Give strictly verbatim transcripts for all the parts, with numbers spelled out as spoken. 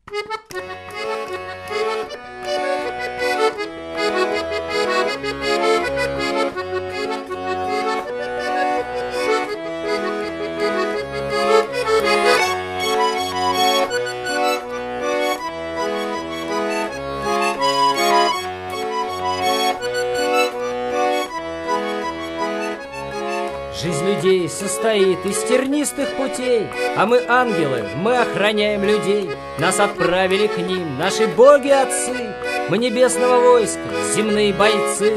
Жизнь людей состоит из тернистых путей, а мы ангелы, мы охраняем людей. Нас отправили к ним наши боги-отцы, мы небесного войска, земные бойцы.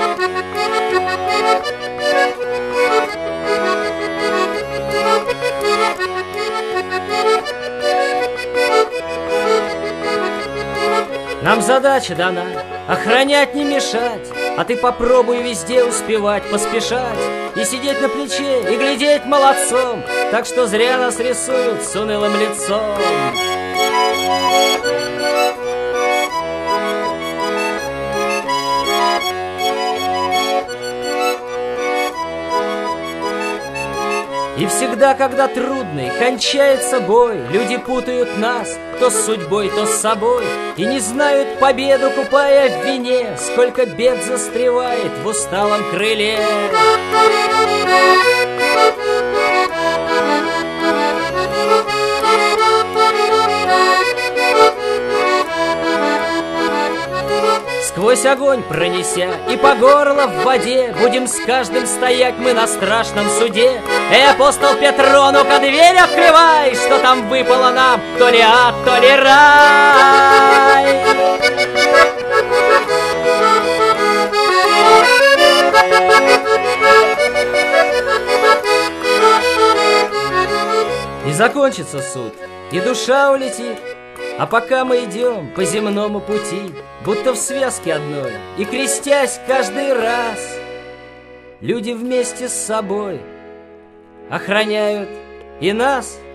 Нам задача дана — охранять, не мешать, а ты попробуй везде успевать, поспешать и сидеть на плече, и глядеть молодцом, так что зря нас рисуют с унылым лицом. И всегда, когда трудный кончается бой, люди путают нас то с судьбой, то с собой, и не знают победу, купая в вине, сколько бед застревает в усталом крыле. Сквозь огонь пронеся и по горло в воде, будем с каждым стоять мы на страшном суде. Эй, апостол Петро, ну-ка дверь открывай, что там выпало нам, то ли ад, то ли рай. И закончится суд, и душа улетит. А пока мы идем по земному пути, будто в связке одной, и крестясь каждый раз, люди вместе с собой охраняют и нас,